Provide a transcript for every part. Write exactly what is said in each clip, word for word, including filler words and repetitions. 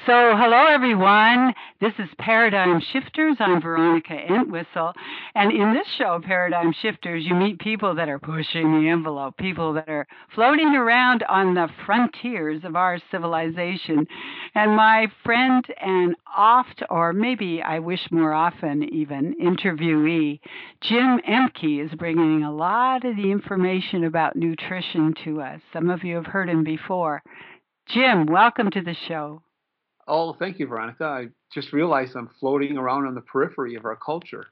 So, hello everyone. This is Paradigm Shifters. I'm Veronica Entwistle. And in this show, Paradigm Shifters, you meet people that are pushing the envelope, people that are floating around on the frontiers of our civilization. And my friend and oft, or maybe I wish more often even, interviewee, Jim Emke is bringing a lot of the information about nutrition to us. Some of you have heard him before. Jim, welcome to the show. Oh, thank you, Veronica. I just realized I'm floating around on the periphery of our culture.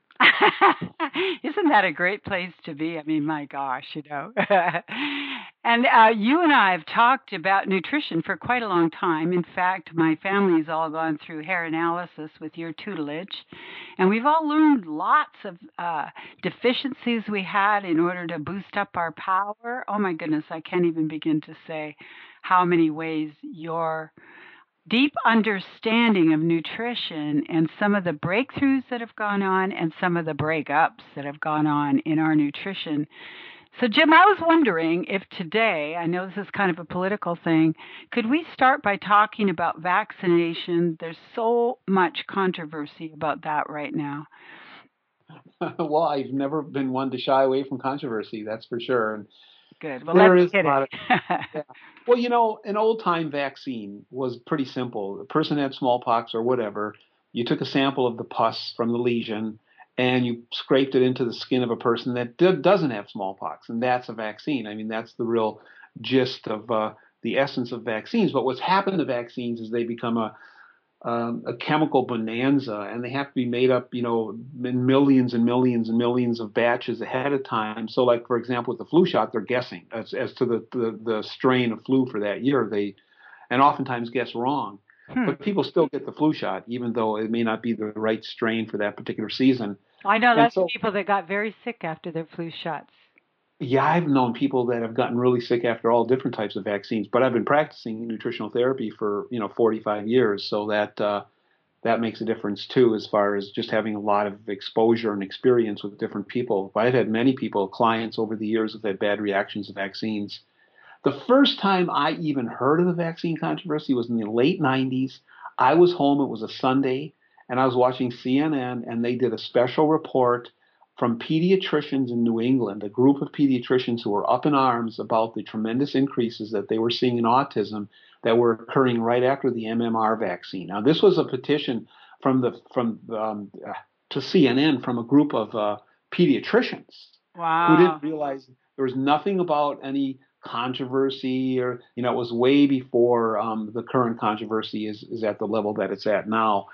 Isn't that a great place to be? I mean, my gosh, you know. and uh, you and I have talked about nutrition for quite a long time. In fact, my family's all gone through hair analysis with your tutelage, and we've all learned lots of uh, deficiencies we had in order to boost up our power. Oh my goodness, I can't even begin to say how many ways your deep understanding of nutrition and some of the breakthroughs that have gone on and some of the breakups that have gone on in our nutrition. So, Jim, I was wondering if today, I know this is kind of a political thing, could we start by talking about vaccination? There's so much controversy about that right now. Well, I've never been one to shy away from controversy, that's for sure. And Good. Well, there let's is hit a lot it. of, yeah. Well, you know, an old-time vaccine was pretty simple. A person had smallpox or whatever. You took a sample of the pus from the lesion and you scraped it into the skin of a person that d- doesn't have smallpox, and that's a vaccine. I mean, that's the real gist of uh, the essence of vaccines. But what's happened to vaccines is they become a um, a chemical bonanza, and they have to be made up, you know, in millions and millions and millions of batches ahead of time. So, like for example, with the flu shot, they're guessing as as to the the, the strain of flu for that year. They and oftentimes guess wrong, Hmm. but people still get the flu shot, even though it may not be the right strain for that particular season. I know And lots of so, people that got very sick after their flu shots. yeah, I've known people that have gotten really sick after all different types of vaccines, but I've been practicing nutritional therapy for, you know, forty-five years, so that uh, that makes a difference too, as far as just having a lot of exposure and experience with different people. I've had many people, clients over the years, who've had bad reactions to vaccines. The first time I even heard of the vaccine controversy was in the late nineties. I was home, it was a Sunday, and I was watching C N N, and they did a special report from pediatricians in New England, a group of pediatricians who were up in arms about the tremendous increases that they were seeing in autism that were occurring right after the M M R vaccine. Now, this was a petition from the from um, uh, to C N N from a group of uh, pediatricians who Wow. didn't realize there was nothing about any controversy, or you know, it was way before um, the current controversy is is at the level that it's at now.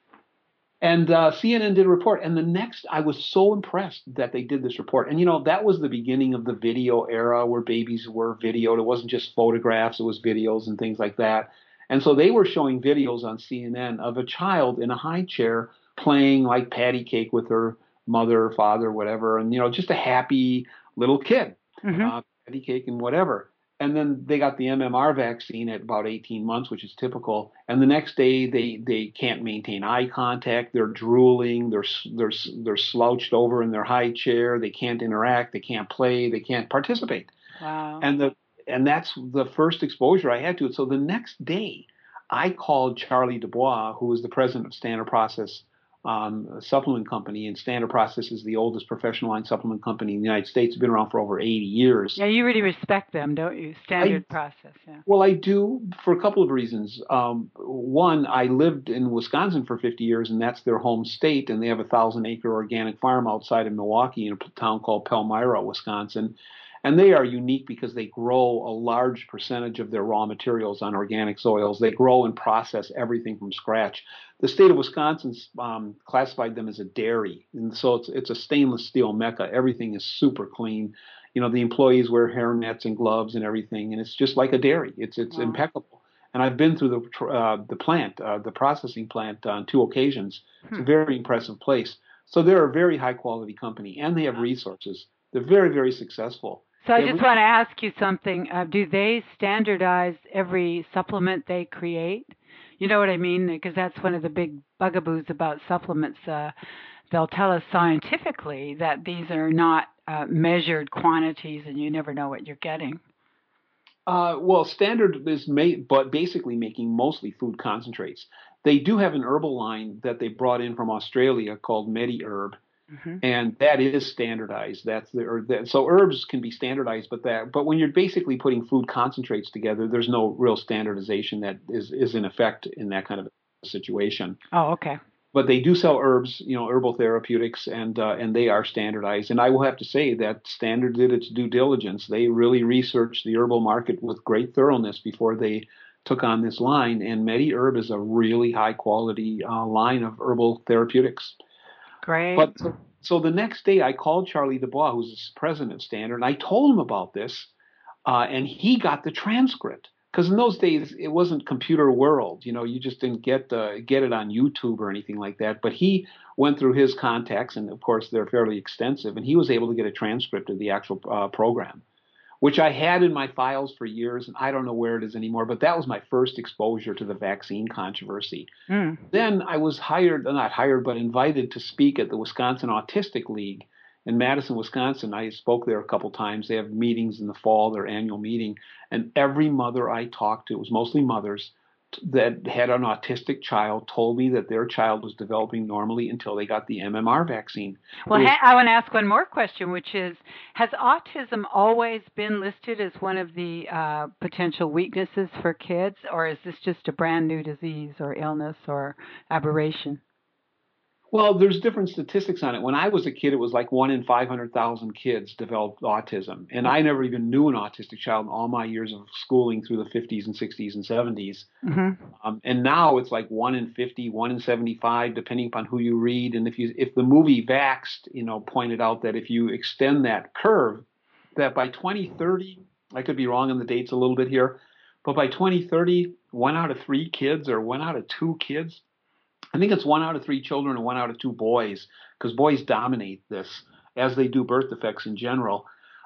And uh, C N N did a report, and the next, I was so impressed that they did this report. And you know, that was the beginning of the video era where babies were videoed. It wasn't just photographs; it was videos and things like that. And so they were showing videos on C N N of a child in a high chair playing like patty cake with her mother, father, whatever, and you know, just a happy little kid, Mm-hmm. uh, patty cake and whatever. And then they got the M M R vaccine at about eighteen months, which is typical. And the next day, they they can't maintain eye contact. They're drooling. They're they're they're slouched over in their high chair. They can't interact. They can't play. They can't participate. Wow. And the and that's the first exposure I had to it. So the next day, I called Charlie Dubois, who was the president of Standard Process um, Supplement Company, and Standard Process is the oldest professional line supplement company in the United States. It's been around for over eighty years. Yeah, you really respect them, don't you? Standard I process, yeah. well, I do for a couple of reasons. Um, one, I lived in Wisconsin for fifty years, and that's their home state, and they have a thousand acre organic farm outside of Milwaukee in a town called Palmyra, Wisconsin. And they are unique because they grow a large percentage of their raw materials on organic soils. They grow and process everything from scratch. The state of Wisconsin um, classified them as a dairy, and so it's it's a stainless steel mecca. Everything is super clean. You know, the employees wear hair nets and gloves and everything, and it's just like a dairy. It's it's Wow. impeccable. And I've been through the uh, the plant, uh, the processing plant, on two occasions. It's Hmm. a very impressive place. So they're a very high quality company, and they have resources. They're very very successful. So I They have just want to ask you something. Uh, do they standardize every supplement they create? You know what I mean? Because that's one of the big bugaboos about supplements. Uh, they'll tell us scientifically that these are not uh, measured quantities and you never know what you're getting. Uh, well, Standard is made, but basically making mostly food concentrates. They do have an herbal line that they brought in from Australia called MediHerb, Hmm. and that is standardized. That's the or that, so herbs can be standardized, but that but when you're basically putting food concentrates together, there's no real standardization that is is in effect in that kind of a situation. Oh, okay. But they do sell herbs, you know, herbal therapeutics, and uh, and they are standardized. And I will have to say that Standard did its due diligence. They really researched the herbal market with great thoroughness before they took on this line. And MediHerb is a really high quality uh, line of herbal therapeutics. Great. But so the next day, I called Charlie Dubois, who's the president of Standard, and I told him about this, uh, and he got the transcript. Because in those days, it wasn't computer world. You know, you just didn't get uh, get it on YouTube or anything like that. But he went through his contacts, and of course, they're fairly extensive, and he was able to get a transcript of the actual uh, program, which I had in my files for years, and I don't know where it is anymore. But that was my first exposure to the vaccine controversy. Mm. Then I was hired, not hired, but invited to speak at the Wisconsin Autistic League in Madison, Wisconsin. I spoke there a couple times. They have meetings in the fall, their annual meeting. And every mother I talked to, it was mostly mothers, that had an autistic child told me that their child was developing normally until they got the M M R vaccine. Well, Was, ha- I want to ask one more question, which is, has autism always been listed as one of the uh, potential weaknesses for kids, or is this just a brand new disease or illness or aberration? Well, there's different statistics on it. When I was a kid, it was like one in five hundred thousand kids developed autism. And I never even knew an autistic child in all my years of schooling through the fifties and sixties and seventies. Mm-hmm. Um, and now it's like one in fifty, one in seventy-five, depending upon who you read. And if you, if the movie Vaxxed, you know, pointed out that if you extend that curve, that by twenty thirty, I could be wrong on the dates a little bit here, but by twenty thirty, one out of three kids or one out of two kids, I think it's one out of three children and one out of two boys, because boys dominate this, as they do birth defects in general.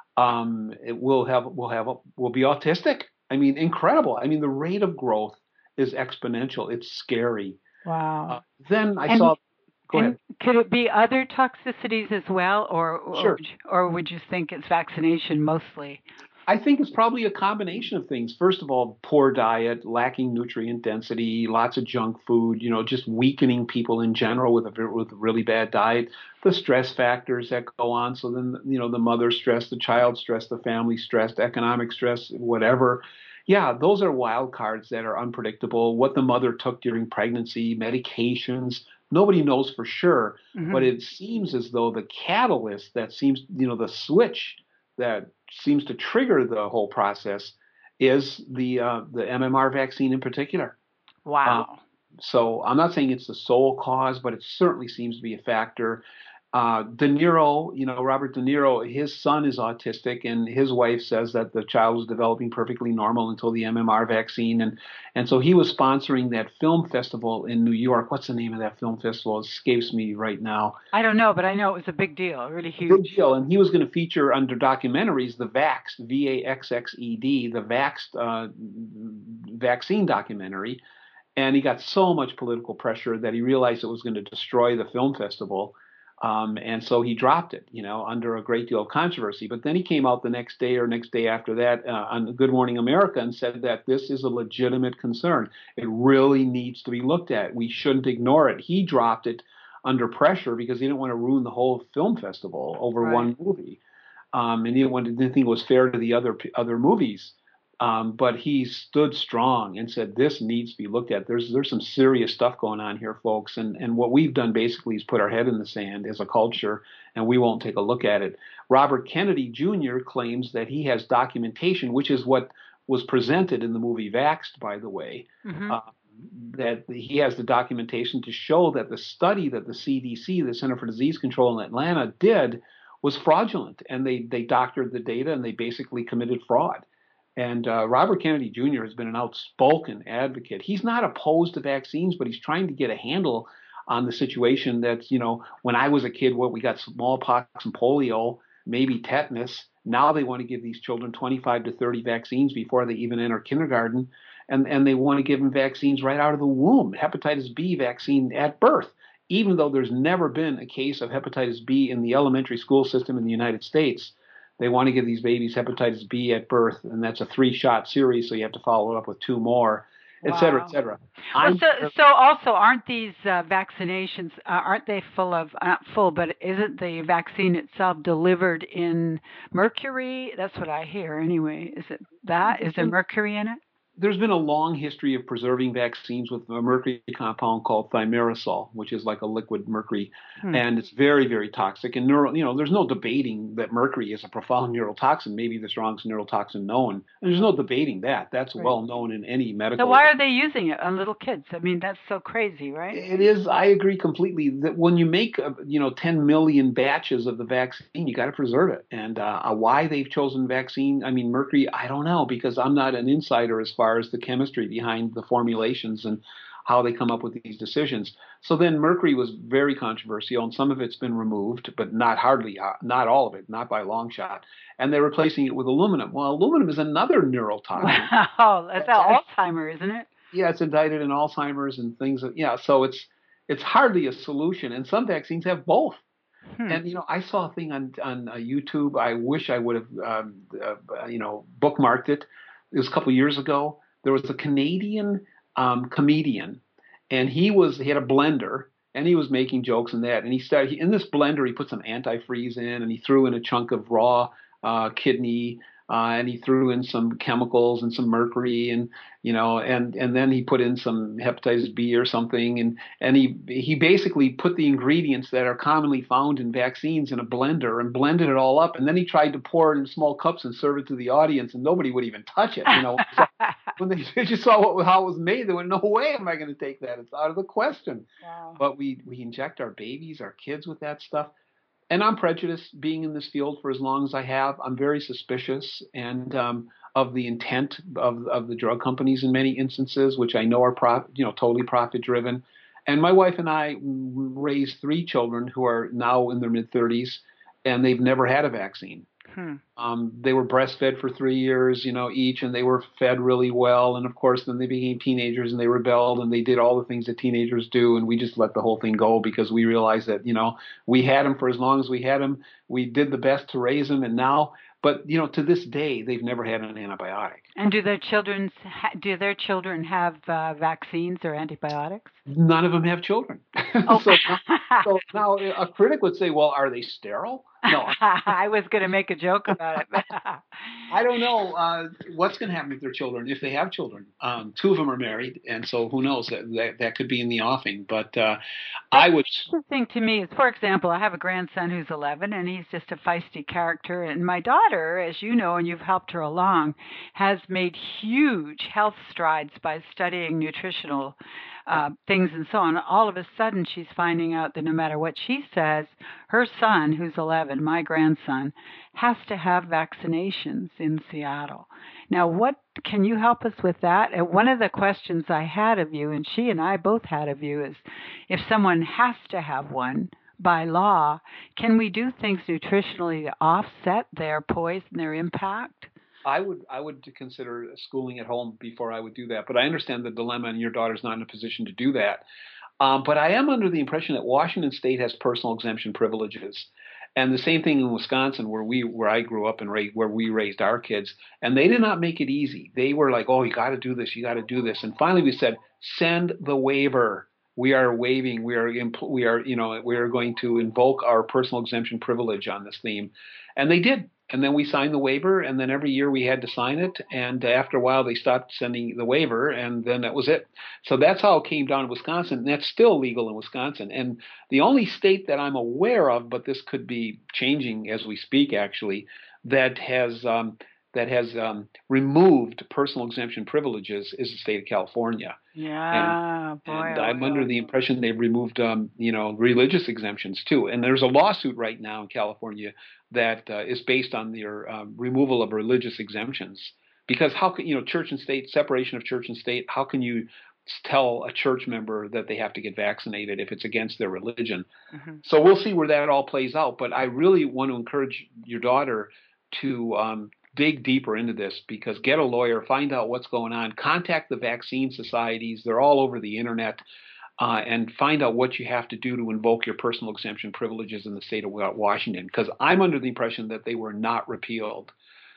Um, it will have will have will be autistic. I mean, incredible. I mean, the rate of growth is exponential. It's scary. Wow. Uh, then I And saw. Go and ahead. could it be other toxicities as well, or Sure. or, or would you think it's vaccination mostly? I think it's probably a combination of things. First of all, poor diet, lacking nutrient density, lots of junk food, you know, just weakening people in general with a, with a really bad diet, the stress factors that go on. So then, you know, the mother stress, the child stress, the family stress, economic stress, whatever. Yeah, those are wild cards that are unpredictable. What the mother took during pregnancy, medications, nobody knows for sure. Mm-hmm. But it seems as though the catalyst that seems, you know, the switch that seems to trigger the whole process is the uh, the M M R vaccine in particular. Wow. Uh, so I'm not saying it's the sole cause, but it certainly seems to be a factor. Uh, De Niro, you know, Robert De Niro, his son is autistic, and his wife says that the child was developing perfectly normal until the M M R vaccine. And, and so he was sponsoring that film festival in New York. What's the name of that film festival? It escapes me right now. I don't know, but I know it was a big deal, really huge. Big deal. And he was going to feature under documentaries the Vaxxed, V A X X E D, the Vaxxed uh, vaccine documentary. And he got so much political pressure that he realized it was going to destroy the film festival. Um, and so he dropped it, you know, under a great deal of controversy. But then he came out the next day or next day after that uh, on Good Morning America and said that this is a legitimate concern. It really needs to be looked at. We shouldn't ignore it. He dropped it under pressure because he didn't want to ruin the whole film festival over Right. one movie. Um, and he didn't, want to, didn't think it was fair to the other other movies. Um, but he stood strong and said, this needs to be looked at. There's there's some serious stuff going on here, folks. And, and what we've done basically is put our head in the sand as a culture, and we won't take a look at it. Robert Kennedy Junior claims that he has documentation, which is what was presented in the movie Vaxxed, by the way, Mm-hmm. uh, that he has the documentation to show that the study that the C D C, the Center for Disease Control in Atlanta, did was fraudulent. And they, they doctored the data, and they basically committed fraud. And uh, Robert Kennedy Junior has been an outspoken advocate. He's not opposed to vaccines, but he's trying to get a handle on the situation that's, you know, when I was a kid, what we got smallpox and polio, maybe tetanus. Now they want to give these children twenty-five to thirty vaccines before they even enter kindergarten. And, and they want to give them vaccines right out of the womb, hepatitis B vaccine at birth, even though there's never been a case of hepatitis B in the elementary school system in the United States. they want to give these babies hepatitis B at birth, and that's a three-shot series, so you have to follow it up with two more, et cetera, et Wow. cetera. Well, I'm so so also aren't these uh, vaccinations uh, aren't they full of uh, not full, but isn't the vaccine itself delivered in mercury? That's what I hear anyway. Is it that? Is there mercury in it? There's been a long history of preserving vaccines with a mercury compound called thimerosal, which is like a liquid mercury, Hmm. and it's very, very toxic. And neuro, you know, there's no debating that mercury is a profound neurotoxin, maybe the strongest neurotoxin known. There's no debating that. That's Right. well known in any So medical. why are they using it on little kids? I mean, that's so crazy, right? It is. I agree completely that when you make, uh, you know, ten million batches of the vaccine, you got to preserve it. And uh, why they've chosen vaccine, I mean, mercury, I don't know, because I'm not an insider as far as the chemistry behind the formulations and how they come up with these decisions. So then mercury was very controversial, and some of it's been removed, but not hardly, uh, not all of it, not by a long shot. And they're replacing it with aluminum. Well, aluminum is another neurotoxin. Wow, that's That's actually, Alzheimer, isn't it? yeah, it's indicted in Alzheimer's and things. Yeah, so it's it's hardly a solution, and some vaccines have both. Hmm. And you know, I saw a thing on on uh, YouTube. I wish I would have, um, uh, you know, bookmarked it. It was a couple years ago. There was a Canadian um, comedian, and he was he had a blender, and he was making jokes and that. And he started he, in this blender. He put some antifreeze in, and he threw in a chunk of raw uh, kidney. Uh, and he threw in some chemicals and some mercury, and you know, and and then he put in some hepatitis B or something, and and he he basically put the ingredients that are commonly found in vaccines in a blender and blended it all up, and then he tried to pour it in small cups and serve it to the audience, and nobody would even touch it. You know, so when they just saw what, how it was made, they went, "No way am I going to take that. It's out of the question." Wow. But we we inject our babies, our kids with that stuff. And I'm prejudiced being in this field for as long as I have. I'm very suspicious and um, of the intent of, of the drug companies in many instances, which I know are prof, you know, totally profit driven. And my wife and I raised three children who are now in their mid thirties, and they've never had a vaccine. Hmm. Um, they were breastfed for three years, you know, each, and they were fed really well. And of course, then they became teenagers and they rebelled and they did all the things that teenagers do. And we just let the whole thing go because we realized that, you know, we had them for as long as we had them. We did the best to raise them. And now, but, you know, to this day, they've never had an antibiotic. And do their children do their children have uh, vaccines or antibiotics? None of them have children. Oh. so, so now a critic would say, well, are they sterile? No. I was going to make a joke about it. I don't know uh, what's going to happen with their children if they have children. Um, two of them are married, and so who knows? That that, that could be in the offing. But uh, I would. The thing to me is, for example, I have a grandson who's eleven, and he's just a feisty character. And my daughter, as you know, and you've helped her along, has made huge health strides by studying nutritional uh, things and so on. All of a sudden, she's finding out that no matter what she says, her son, who's eleven, my grandson, has to have vaccinations in Seattle. Now, what can you help us with that? And one of the questions I had of you, and she and I both had of you, is if someone has to have one by law, can we do things nutritionally to offset their poison, their impact? I would I would consider schooling at home before I would do that. But I understand the dilemma, and your daughter's not in a position to do that. Um, but I am under the impression that Washington State has personal exemption privileges. And the same thing in Wisconsin, where we, where I grew up and raised, where we raised our kids, and they did not make it easy. They were like, "Oh, you got to do this, you got to do this." And finally, we said, "Send the waiver. We are waiving. We are, we are, you know, we are going to invoke our personal exemption privilege on this theme," and they did. And then we signed the waiver, and then every year we had to sign it. And after a while, they stopped sending the waiver, and then that was it. So that's how it came down to Wisconsin, and that's still legal in Wisconsin. And the only state that I'm aware of, but this could be changing as we speak, actually, that has um, that has um, removed personal exemption privileges is the state of California. Yeah, and, boy. and oh, I'm boy. under the impression they've removed, um, you know, religious exemptions too. And there's a lawsuit right now in California that uh, is based on their um, removal of religious exemptions. Because how can, you know, church and state, separation of church and state, how can you tell a church member that they have to get vaccinated if it's against their religion? Mm-hmm. So we'll see where that all plays out. But I really want to encourage your daughter to um, dig deeper into this, because get a lawyer, find out what's going on, contact the vaccine societies. They're all over the internet. uh, and find out what you have to do to invoke your personal exemption privileges in the state of Washington. Because I'm under the impression that they were not repealed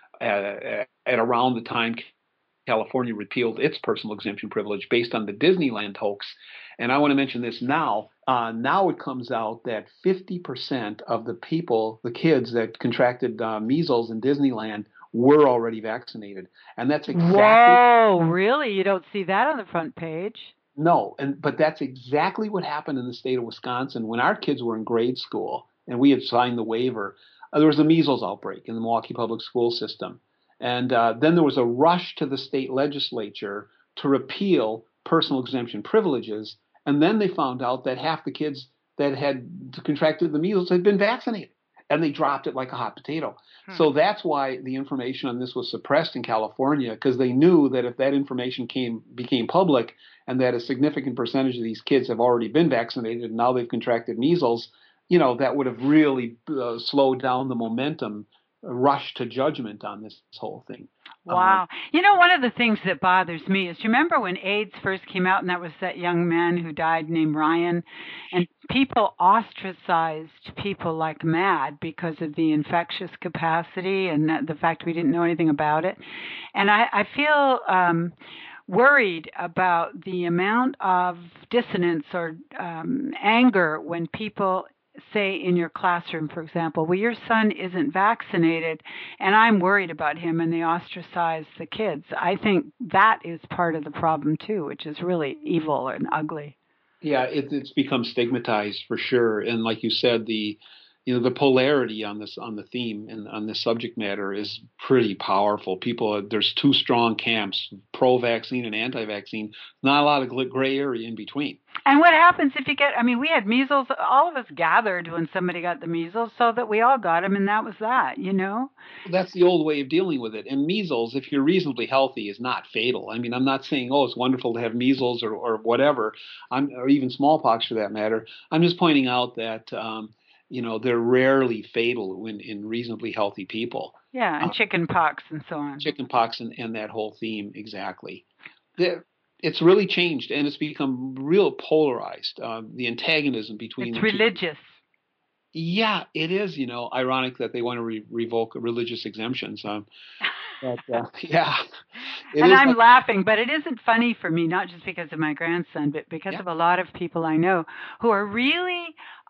at, at around the time California repealed its personal exemption privilege based on the Disneyland hoax. And I want to mention this now. Uh, now it comes out that fifty percent of the people, the kids that contracted uh, measles in Disneyland were already vaccinated. And that's exactly... Whoa, really? You don't see that on the front page? No, and but that's exactly what happened in the state of Wisconsin. When our kids were in grade school and we had signed the waiver, uh, there was a measles outbreak in the Milwaukee public school system. And uh, then there was a rush to the state legislature to repeal personal exemption privileges. And then they found out that half the kids that had contracted the measles had been vaccinated. And they dropped it like a hot potato. Hmm. So that's why the information on this was suppressed in California, because they knew that if that information came became public and that a significant percentage of these kids have already been vaccinated and now they've contracted measles, you know, that would have really uh, slowed down the momentum, rush to judgment on this whole thing. Wow. Um, you know, one of the things that bothers me is, you remember when AIDS first came out and that was that young man who died named Ryan, and people ostracized people like mad because of the infectious capacity and the fact we didn't know anything about it. And I, I feel um, worried about the amount of dissonance or um, anger when people say in your classroom, for example, well, your son isn't vaccinated and I'm worried about him, and they ostracize the kids. I think that is part of the problem too, which is really evil and ugly. Yeah, it, it's become stigmatized for sure. And like you said, the you know the polarity on this on the theme and on this subject matter is pretty powerful. People, there's two strong camps, pro-vaccine and anti-vaccine. Not a lot of gray area in between. And what happens if you get, I mean, we had measles, all of us gathered when somebody got the measles so that we all got them, and that was that, you know? That's the old way of dealing with it. And measles, if you're reasonably healthy, is not fatal. I mean, I'm not saying, oh, it's wonderful to have measles or, or whatever, I'm, or even smallpox for that matter. I'm just pointing out that, um, you know, they're rarely fatal in, in reasonably healthy people. Yeah, and uh, chicken pox and so on. Chicken pox and, and that whole theme, exactly. They're, It's really changed, and it's become real polarized. Uh, the antagonism between it's the religious. Two. Yeah, it is. You know, ironic that they want to re- revoke religious exemptions. Um, but uh, yeah, and I'm like, laughing, but it isn't funny for me, not just because of my grandson, but because yeah. of a lot of people I know who are really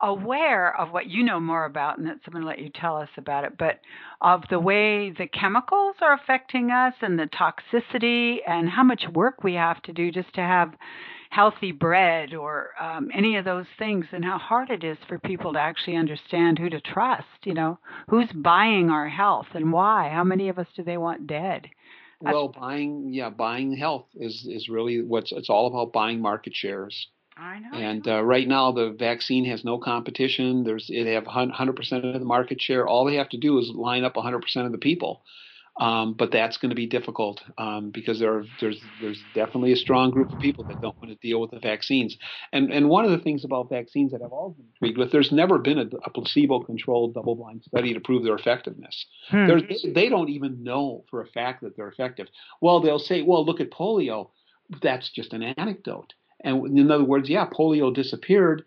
aware of what you know more about, and that's I'm going to let you tell us about it, but of the way the chemicals are affecting us and the toxicity and how much work we have to do just to have healthy bread or um, any of those things, and how hard it is for people to actually understand who to trust, you know, who's buying our health and why, how many of us do they want dead? Well, That's, buying, yeah, buying health is, is really what's, it's all about buying market shares. I know. And uh, right now, the vaccine has no competition. There's it have one hundred percent of the market share. All they have to do is line up one hundred percent of the people. Um, but that's going to be difficult um, because there are, there's there's definitely a strong group of people that don't want to deal with the vaccines. And and one of the things about vaccines that I've always been intrigued with, there's never been a, a placebo-controlled double-blind study to prove their effectiveness. Hmm. There's, they don't even know for a fact that they're effective. Well, they'll say, well, look at polio. That's just an anecdote. And in other words, yeah, polio disappeared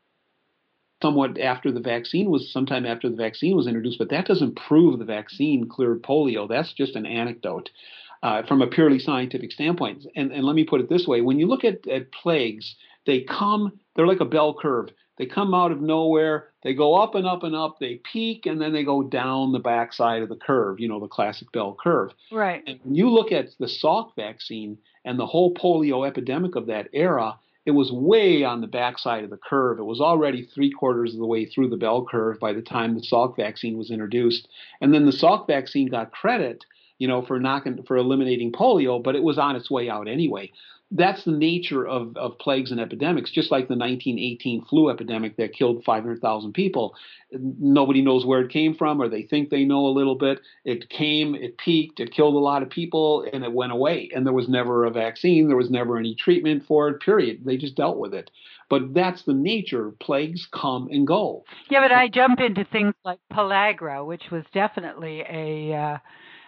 somewhat after the vaccine was, sometime after the vaccine was introduced, but that doesn't prove the vaccine cleared polio. That's just an anecdote uh, from a purely scientific standpoint. And, and let me put it this way. When you look at, at plagues, they come, they're like a bell curve. They come out of nowhere, they go up and up and up, they peak, and then they go down the backside of the curve, you know, the classic bell curve. Right. And when you look at the Salk vaccine and the whole polio epidemic of that era, it was way on the backside of the curve. It was already three quarters of the way through the bell curve by the time the Salk vaccine was introduced. And then the Salk vaccine got credit, you know, for knocking, for eliminating polio, but it was on its way out anyway. That's the nature of, of plagues and epidemics, just like the nineteen eighteen flu epidemic that killed five hundred thousand people. Nobody knows where it came from, or they think they know a little bit. It came, it peaked, it killed a lot of people, and it went away. And there was never a vaccine. There was never any treatment for it, period. They just dealt with it. But that's the nature. Plagues come and go. Yeah, but I jump into things like pellagra, which was definitely a... Uh...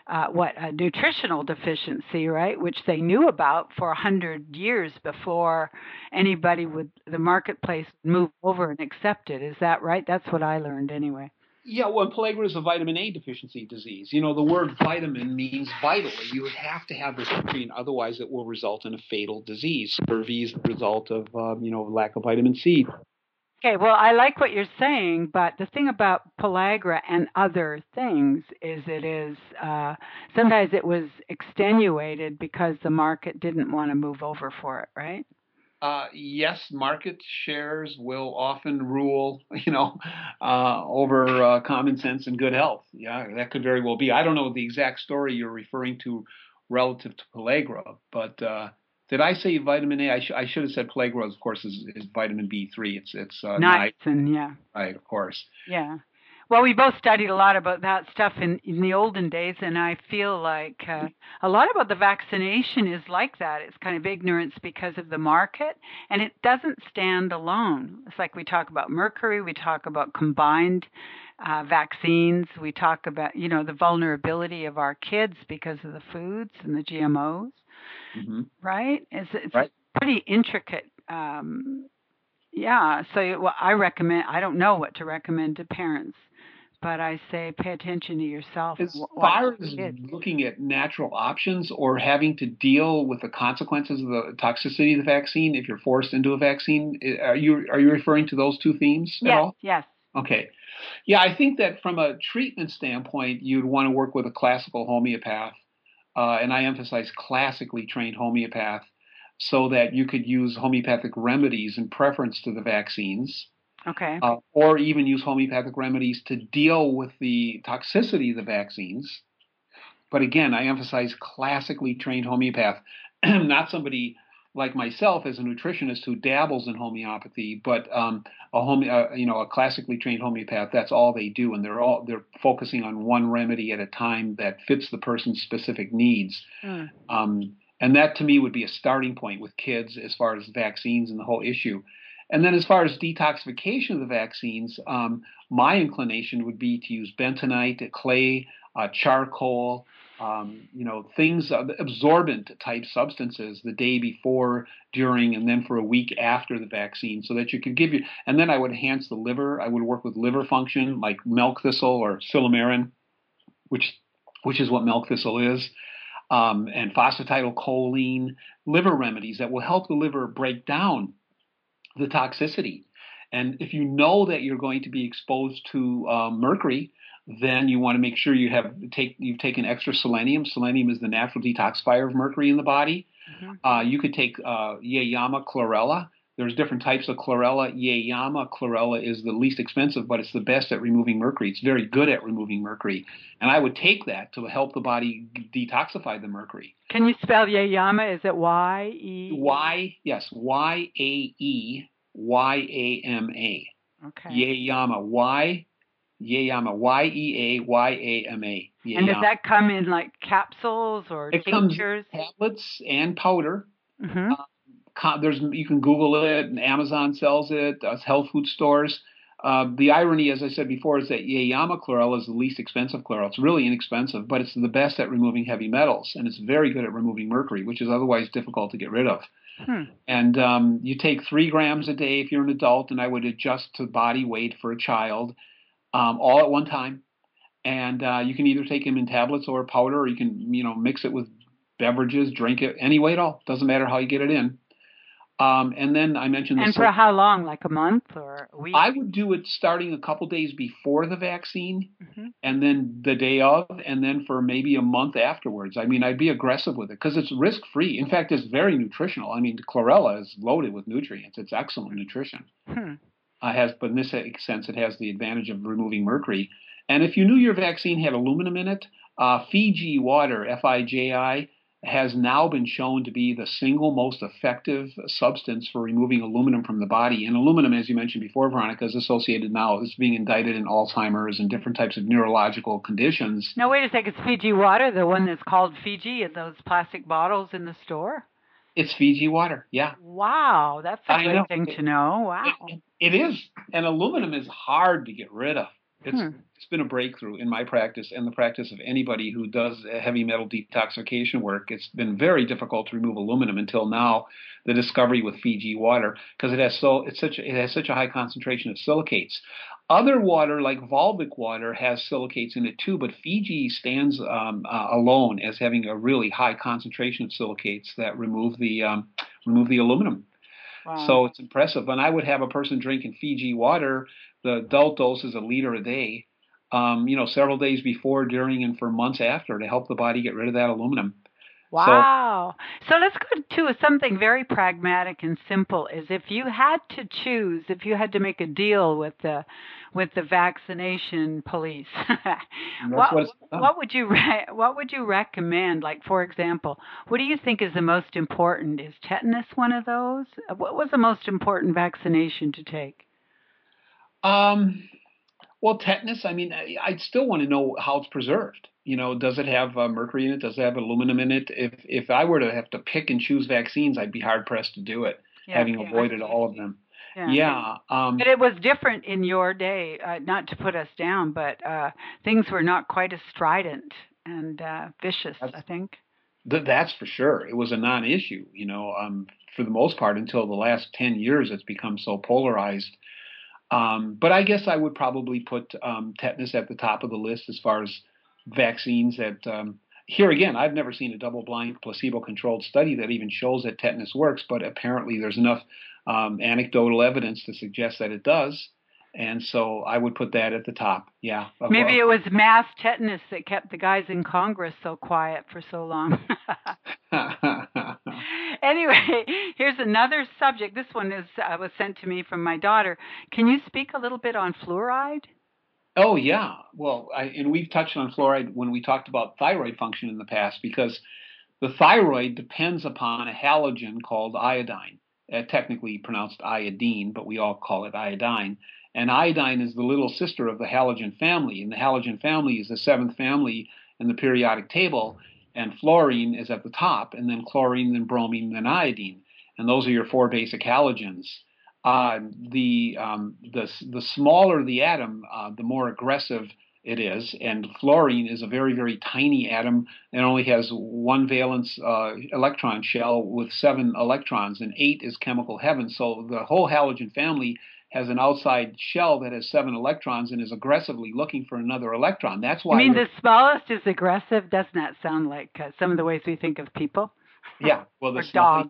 uh, what a nutritional deficiency, right? Which they knew about for a hundred years before anybody would the marketplace would move over and accept it. Is that right? That's what I learned anyway. Yeah, well, pellagra is a vitamin A deficiency disease. You know, the word vitamin means vital. You have to have this nutrient, otherwise it will result in a fatal disease. Scurvy is the result of, uh, you know, lack of vitamin C. Okay, well, I like what you're saying, but the thing about pellagra and other things is it is uh, sometimes it was extenuated because the market didn't want to move over for it, right? Uh, yes, market shares will often rule, you know, uh, over uh, common sense and good health. Yeah, that could very well be. I don't know the exact story you're referring to relative to pellagra, but uh, did I say vitamin A? I, sh- I should have said pellagra, of course, is, is vitamin B three. It's it's uh, nice, Niacin, yeah. right? Of course. Yeah. Well, we both studied a lot about that stuff in, in the olden days, and I feel like uh, a lot about the vaccination is like that. It's kind of ignorance because of the market, and it doesn't stand alone. It's like we talk about mercury, we talk about combined uh, vaccines, we talk about, you know, the vulnerability of our kids because of the foods and the G M Os, Mm-hmm. right? It's, it's Right. pretty intricate. Um, yeah, so well, I recommend, I don't know what to recommend to parents, but I say pay attention to yourself and As watch far as your kids. looking at natural options or having to deal with the consequences of the toxicity of the vaccine, if you're forced into a vaccine, are you are you referring to those two themes at Yes, all? yes. Okay. Yeah, I think that from a treatment standpoint, you'd want to work with a classical homeopath, uh, and I emphasize classically trained homeopath, so that you could use homeopathic remedies in preference to the vaccines. Okay. Uh, or even use homeopathic remedies to deal with the toxicity of the vaccines. But again, I emphasize classically trained homeopath, not somebody like myself as a nutritionist who dabbles in homeopathy, but um, a home, uh, you know, a classically trained homeopath. That's all they do, and they're all they're focusing on one remedy at a time that fits the person's specific needs. Mm. Um, and that to me would be a starting point with kids as far as vaccines and the whole issue. And then as far as detoxification of the vaccines, um, my inclination would be to use bentonite, clay, uh, charcoal, um, you know, things, uh, absorbent type substances the day before, during, and then for a week after the vaccine so that you could give you, and then I would enhance the liver. I would work with liver function like milk thistle or silymarin, which, which is what milk thistle is. Um, and phosphatidylcholine, liver remedies that will help the liver break down the toxicity. And if you know that you're going to be exposed to uh, mercury, then you want to make sure you have take you've taken extra selenium. Selenium is the natural detoxifier of mercury in the body. Mm-hmm. Uh, you could take uh, Yeyama chlorella. There's different types of chlorella. Yeyama chlorella is the least expensive, but it's the best at removing mercury. It's very good at removing mercury. And I would take that to help the body detoxify the mercury. Can you spell Yeyama? Is it Y E? Y, yes, Y A E Y A M A. Okay. Yeyama, Y, Yeyama, Y E A Y A M A. Yeyama. And does that come in like capsules or it tinctures? It comes tablets and powder. Mm-hmm. Uh, there's you can Google it, and Amazon sells it. Uh, health food stores. Uh, the irony, as I said before, is that Yeyama chlorella is the least expensive chlorella. It's really inexpensive, but it's the best at removing heavy metals, and it's very good at removing mercury, which is otherwise difficult to get rid of. Hmm. And um, you take three grams a day if you're an adult, and I would adjust to body weight for a child, um, all at one time. And uh, you can either take them in tablets or powder, or you can, you know, mix it with beverages, drink it any way at all. Doesn't matter how you get it in. Um, and then I mentioned. And for how long? Like a month or a week? I would do it starting a couple days before the vaccine, mm-hmm. and then the day of, and then for maybe a month afterwards. I mean, I'd be aggressive with it because it's risk-free. In fact, it's very nutritional. I mean, chlorella is loaded with nutrients. It's excellent nutrition. Hmm. Uh, has, but in this sense, it has the advantage of removing mercury. And if you knew your vaccine had aluminum in it, uh, Fiji water, F I J I, has now been shown to be the single most effective substance for removing aluminum from the body. And aluminum, as you mentioned before, Veronica, is associated now, is being indicted in Alzheimer's and different types of neurological conditions. Now, wait a second. It's Fiji water, the one that's called Fiji in those plastic bottles in the store? It's Fiji water, yeah. Wow, that's a I good know. thing to know. Wow. It, it is. And aluminum is hard to get rid of. It's Hmm. it's been a breakthrough in my practice and the practice of anybody who does heavy metal detoxification work. It's been very difficult to remove aluminum until now. The discovery with Fiji water, because it has so it's such a, it has such a high concentration of silicates. Other water like Volvic water has silicates in it too, but Fiji stands um, uh, alone as having a really high concentration of silicates that remove the um, remove the aluminum. Wow. So it's impressive. And I would have a person drinking Fiji water, the adult dose is a liter a day, um, you know, several days before, during, and for months after to help the body get rid of that aluminum. So Wow. So let's go to something very pragmatic and simple. Is if you had to choose, if you had to make a deal with the with the vaccination police, that's what what it's about. what would you re- what would you recommend? Like, for example, what do you think is the most important? Is tetanus one of those? What was the most important vaccination to take? Um, well, tetanus, I mean, I, I'd still want to know how it's preserved. You know, does it have uh, mercury in it? Does it have aluminum in it? If if I were to have to pick and choose vaccines, I'd be hard pressed to do it, Yeah, having yeah, I avoided see. all of them. Yeah. Yeah. But Um, it was different in your day, uh, not to put us down, but uh, things were not quite as strident and uh, vicious, I that's think. th- that's for sure. It was a non-issue. You know, um, for the most part, until the last ten years, it's become so polarized. Um, but I guess I would probably put um, tetanus at the top of the list as far as vaccines that, um, here again, I've never seen a double blind placebo controlled study that even shows that tetanus works, but apparently there's enough um, anecdotal evidence to suggest that it does. And so I would put that at the top. Yeah. Of, Maybe of, it was mass tetanus that kept the guys in Congress so quiet for so long. Anyway, here's another subject. This one is uh, was sent to me from my daughter. Can you speak a little bit on fluoride? oh, yeah. Well, I, and we've touched on fluoride when we talked about thyroid function in the past because the thyroid depends upon a halogen called iodine, uh, technically pronounced iodine, but we all call it iodine. And iodine is the little sister of the halogen family, and the halogen family is the seventh family in the periodic table, and fluorine is at the top, and then chlorine, then bromine, then iodine, and those are your four basic halogens. Uh, the um, the the smaller the atom, uh, the more aggressive it is, and fluorine is a very very tiny atom. It only has one valence uh, electron shell with seven electrons, and eight is chemical heaven. So the whole halogen family has an outside shell that has seven electrons and is aggressively looking for another electron. That's You why mean we're, the smallest is aggressive? Doesn't that sound like uh, some of the ways we think of people yeah, well, the or small, dogs?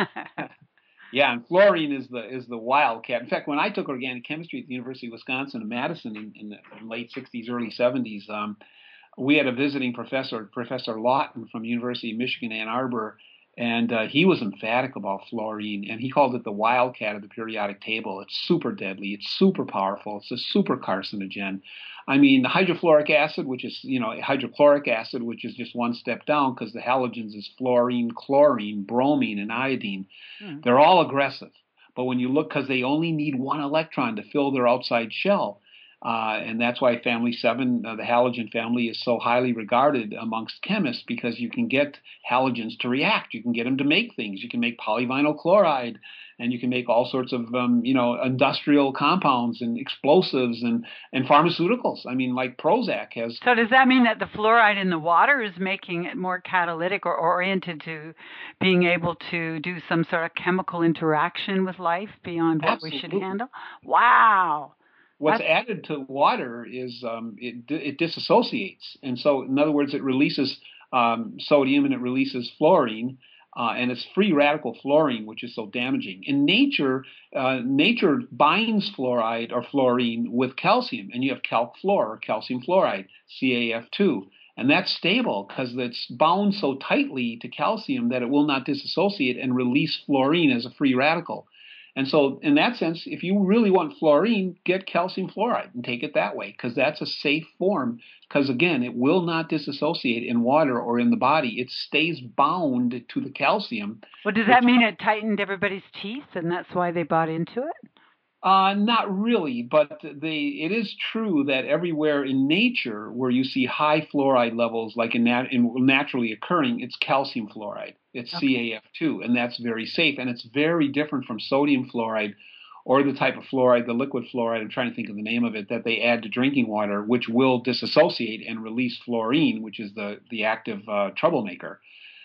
yeah, and fluorine is the is the wildcat. In fact, when I took organic chemistry at the University of Wisconsin in Madison in, in the late sixties, early seventies, um, we had a visiting professor, Professor Lawton from University of Michigan, Ann Arbor, and uh, he was emphatic about fluorine, and he called it the wildcat of the periodic table. It's super deadly. It's super powerful. It's a super carcinogen. I mean, the hydrofluoric acid, which is, you know, hydrochloric acid, which is just one step down because the halogens is fluorine, chlorine, bromine, and iodine. Hmm. They're all aggressive. But when you look, because they only need one electron to fill their outside shell, uh, and that's why family seven, uh, the halogen family, is so highly regarded amongst chemists because you can get halogens to react. You can get them to make things. You can make polyvinyl chloride, and you can make all sorts of, um, you know, industrial compounds and explosives and, and pharmaceuticals. I mean, like Prozac has. So does that mean that the fluoride in the water is making it more catalytic or oriented to being able to do some sort of chemical interaction with life beyond what we should Absolutely. handle? Wow. What's That's added to water is um, it, it disassociates. And so, in other words, it releases um, sodium and it releases fluorine, uh, and it's free radical fluorine, which is so damaging. In nature, uh, nature binds fluoride or fluorine with calcium, and you have calc fluor or calcium fluoride, C A F two. And that's stable because it's bound so tightly to calcium that it will not disassociate and release fluorine as a free radical. And so, in that sense, if you really want fluorine, get calcium fluoride and take it that way because that's a safe form. Because again, it will not disassociate in water or in the body. It stays bound to the calcium, well, does that which mean it tightened everybody's teeth and that's why they bought into it? uh, not really, but they, it is true that everywhere in nature where you see high fluoride levels, like in, nat- in naturally occurring, it's calcium fluoride. It's Okay. C A F two, and that's very safe. And it's very different from sodium fluoride or the type of fluoride, the liquid fluoride, I'm trying to think of the name of it, that they add to drinking water, which will disassociate and release fluorine, which is the, the active uh, troublemaker.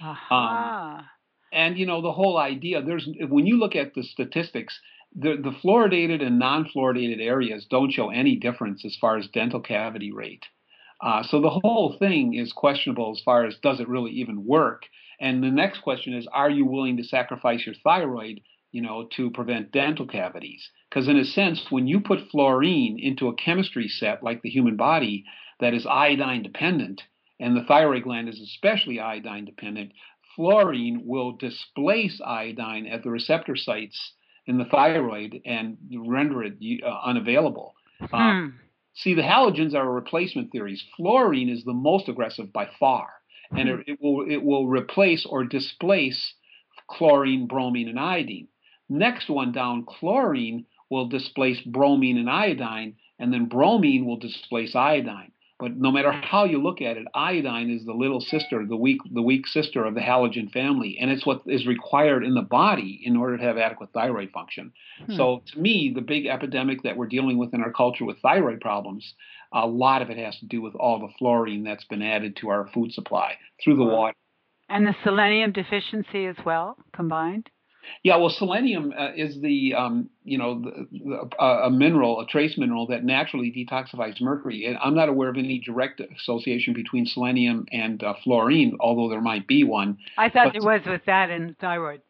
Um, Aha. and, you know, the whole idea, there's when you look at the statistics, the, the fluoridated and non-fluoridated areas don't show any difference as far as dental cavity rate. Uh, so the whole thing is questionable as far as does it really even work? And the next question is, are you willing to sacrifice your thyroid, you know, to prevent dental cavities? Because in a sense, when you put fluorine into a chemistry set like the human body that is iodine dependent, and the thyroid gland is especially iodine dependent, fluorine will displace iodine at the receptor sites in the thyroid and render it uh, unavailable. Hmm. Um, see, the halogens are replacement theories. Fluorine is the most aggressive by far, and it, it will it will replace or displace chlorine, bromine, and iodine. Next one down, chlorine will displace bromine and iodine, and then bromine will displace iodine. But no matter how you look at it, iodine is the little sister, the weak, the weak sister of the halogen family, and it's what is required in the body in order to have adequate thyroid function. Hmm. So, to me, the big epidemic that we're dealing with in our culture with thyroid problems, a lot of it has to do with all the fluorine that's been added to our food supply through the water. And the selenium deficiency as well, combined? Yeah, well, selenium uh, is the, um, you know, the, the, uh, a mineral, a trace mineral that naturally detoxifies mercury. And I'm not aware of any direct association between selenium and uh, fluorine, although there might be one. I thought but, there was with that and thyroid.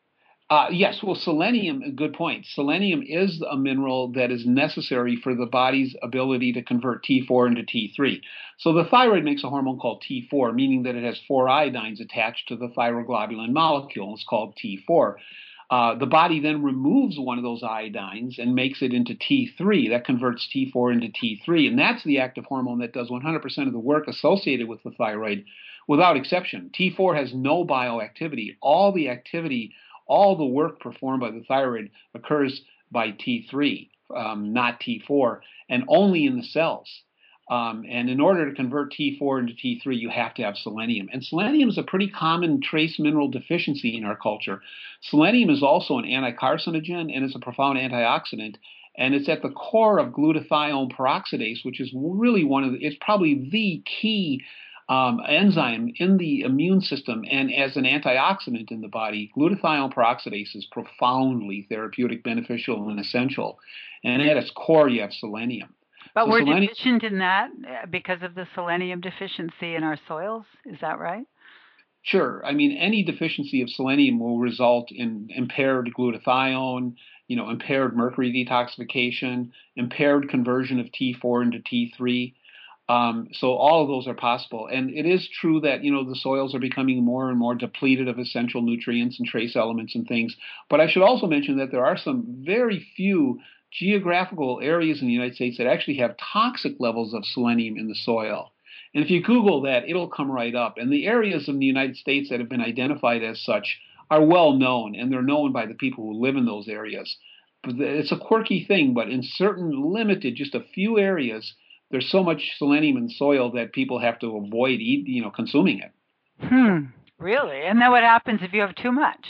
Uh, yes, well, selenium, good point. Selenium is a mineral that is necessary for the body's ability to convert T four into T three. So the thyroid makes a hormone called T four, meaning that it has four iodines attached to the thyroglobulin molecule. It's called T four. Uh, the body then removes one of those iodines and makes it into T three. That converts T four into T three, and that's the active hormone that does one hundred percent of the work associated with the thyroid, without exception. T four has no bioactivity. All the activity All the work performed by the thyroid occurs by T three, um, not T four, and only in the cells. Um, and in order to convert T four into T three, you have to have selenium. And selenium is a pretty common trace mineral deficiency in our culture. Selenium is also an anti-carcinogen, and it's a profound antioxidant. And it's at the core of glutathione peroxidase, which is really one of the, it's probably the key Um, enzyme in the immune system, and as an antioxidant in the body, glutathione peroxidase is profoundly therapeutic, beneficial, and essential. And at its core, you have selenium. But so we're selenium, deficient in that because of the selenium deficiency in our soils. Is that right? Sure. I mean, any deficiency of selenium will result in impaired glutathione, you know, impaired mercury detoxification, impaired conversion of T four into T three. Um, so all of those are possible. And it is true that, you know, the soils are becoming more and more depleted of essential nutrients and trace elements and things. But I should also mention that there are some very few geographical areas in the United States that actually have toxic levels of selenium in the soil. And if you Google that, it'll come right up. And the areas in the United States that have been identified as such are well known, and they're known by the people who live in those areas. But it's a quirky thing, but in certain limited, just a few areas, there's so much selenium in soil that people have to avoid eat, you know, consuming it. Hmm. Really? And then what happens if you have too much?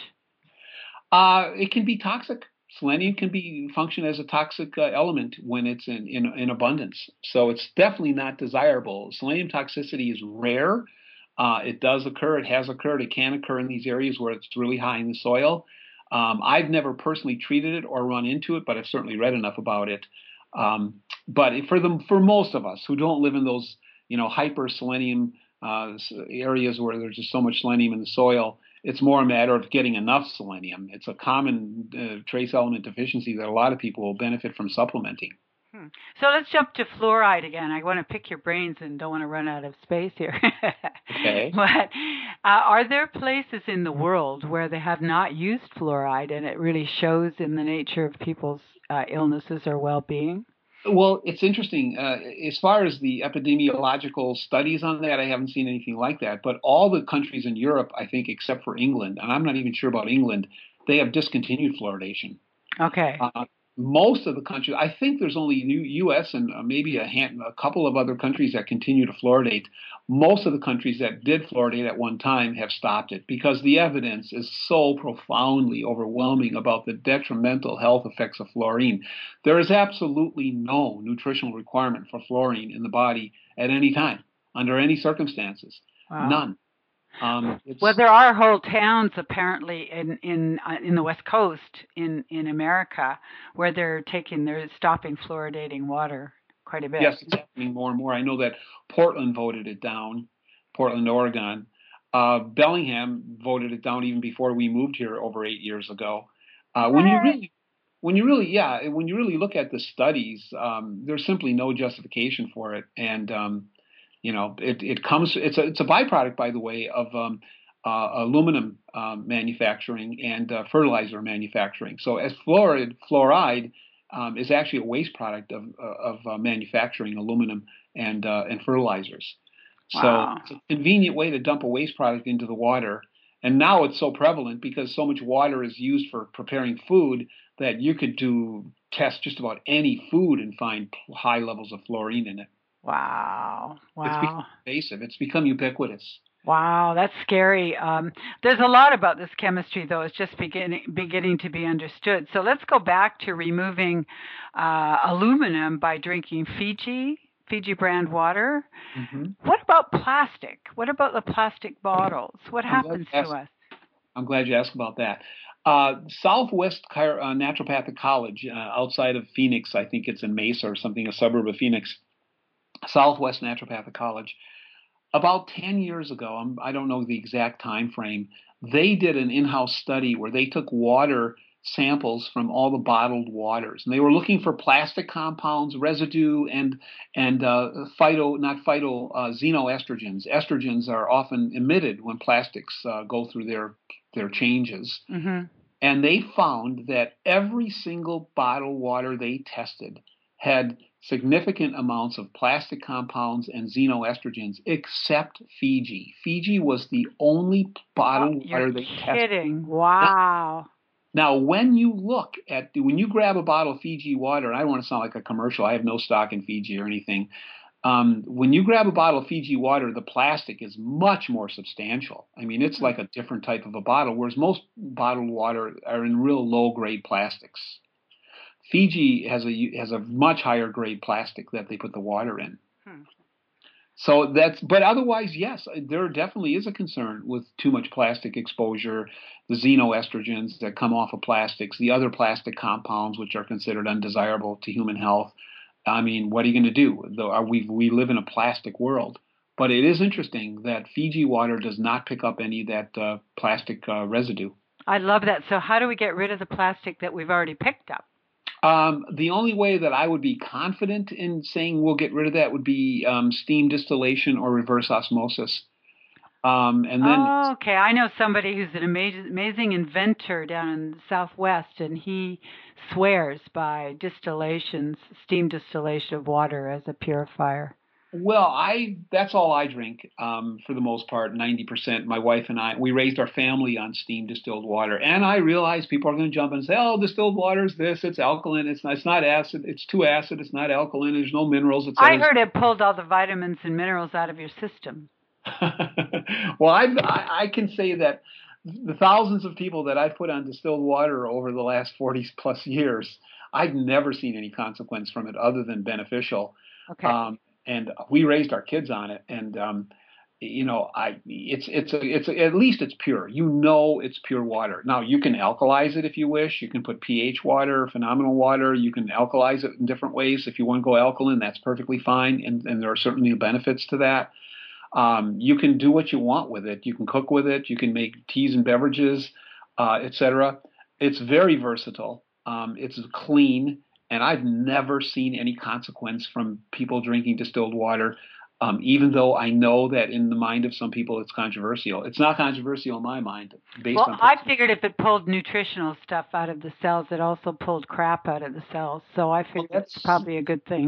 Uh, it can be toxic. Selenium can be function as a toxic uh, element when it's in, in in abundance. So it's definitely not desirable. Selenium toxicity is rare. Uh, it does occur. It has occurred. It can occur in these areas where it's really high in the soil. Um, I've never personally treated it or run into it, but I've certainly read enough about it. Um, but for them, for most of us who don't live in those, you know, hyper selenium uh, areas where there's just so much selenium in the soil, it's more a matter of getting enough selenium. It's a common uh, trace element deficiency that a lot of people will benefit from supplementing. Hmm. So let's jump to fluoride again. I want to pick your brains and don't want to run out of space here. Okay. But uh, are there places in the world where they have not used fluoride and it really shows in the nature of people's uh, illnesses or well-being? Well, it's interesting. Uh, as far as the epidemiological studies on that, I haven't seen anything like that. But all the countries in Europe, I think, except for England, and I'm not even sure about England, they have discontinued fluoridation. Okay. Uh, most of the countries, I think there's only U S and uh, maybe a, hand, a couple of other countries that continue to fluoridate. Most of the countries that did fluoridate at one time have stopped it because the evidence is so profoundly overwhelming about the detrimental health effects of fluorine. There is absolutely no nutritional requirement for fluorine in the body at any time, under any circumstances. Wow. None. Um, well, there are whole towns apparently in in uh, in the West Coast in in America where they're taking they're stopping fluoridating water quite a bit. Yes, it's happening more and more. I know that Portland voted it down, Portland, Oregon. Uh, Bellingham voted it down even before we moved here over eight years ago. Uh, when you really, when you really, yeah, when you really look at the studies, um, there's simply no justification for it, and um, you know, it it comes. It's a it's a byproduct, by the way, of um, uh, aluminum um, manufacturing and uh, fertilizer manufacturing. So as fluoride, fluoride. Um, is actually a waste product of of uh, manufacturing aluminum and uh, and fertilizers. Wow. So it's a convenient way to dump a waste product into the water. And now it's so prevalent because so much water is used for preparing food that you could do test just about any food and find high levels of fluorine in it. Wow. Wow. It's become pervasive. It's become ubiquitous. Wow, that's scary. Um, there's a lot about this chemistry, though. It's just beginning beginning to be understood. So let's go back to removing uh, aluminum by drinking Fiji, Fiji brand water. Mm-hmm. What about plastic? What about the plastic bottles? What I'm happens to asked, us? I'm glad you asked about that. Uh, Southwest Chiro- uh, Naturopathic College, uh, outside of Phoenix, I think it's in Mesa or something, a suburb of Phoenix. Southwest Naturopathic College. About ten years ago, um, I don't know the exact time frame, they did an in-house study where they took water samples from all the bottled waters, and they were looking for plastic compounds, residue, and and uh, phyto, not phyto, uh, xenoestrogens. Estrogens are often emitted when plastics uh, go through their their changes, mm-hmm. and they found that every single bottled water they tested had significant amounts of plastic compounds and xenoestrogens, except Fiji. Fiji was the only bottled oh, water they kidding. tested. Kidding! Wow. Now, when you look at, when you grab a bottle of Fiji water, and I don't want to sound like a commercial, I have no stock in Fiji or anything. Um, when you grab a bottle of Fiji water, the plastic is much more substantial. I mean, it's like a different type of a bottle, whereas most bottled water are in real low-grade plastics. Fiji has a has a much higher grade plastic that they put the water in. Hmm. So that's, but otherwise, yes, there definitely is a concern with too much plastic exposure, the xenoestrogens that come off of plastics, the other plastic compounds which are considered undesirable to human health. I mean, what are you going to do? Though we we live in a plastic world, but it is interesting that Fiji water does not pick up any of that uh, plastic uh, residue. I love that. So how do we get rid of the plastic that we've already picked up? Um, the only way that I would be confident in saying we'll get rid of that would be um, steam distillation or reverse osmosis. Um, and then, oh, okay. I know somebody who's an amazing, amazing inventor down in the Southwest, and he swears by distillations, steam distillation of water as a purifier. Well, I that's all I drink um, for the most part, ninety percent. My wife and I, we raised our family on steam distilled water. And I realize people are going to jump in and say, oh, distilled water is this, it's alkaline, it's not, it's not acid, it's too acid, it's not alkaline, there's no minerals, et cetera. I heard it pulled all the vitamins and minerals out of your system. Well, I've, I, I can say that the thousands of people that I've put on distilled water over the last forty plus years, I've never seen any consequence from it other than beneficial. Okay. Um, and we raised our kids on it, and um, you know, I it's it's a, it's a, at least it's pure. You know, it's pure water. Now you can alkalize it if you wish. You can put pH water, phenomenal water. You can alkalize it in different ways. If you want to go alkaline, that's perfectly fine, and, and there are certainly benefits to that. Um, you can do what you want with it. You can cook with it. You can make teas and beverages, uh, et cetera. It's very versatile. Um, it's clean. And I've never seen any consequence from people drinking distilled water, um, even though I know that in the mind of some people it's controversial. It's not controversial in my mind. Based well, on I figured if it pulled nutritional stuff out of the cells, it also pulled crap out of the cells. So I figured well, it's probably a good thing.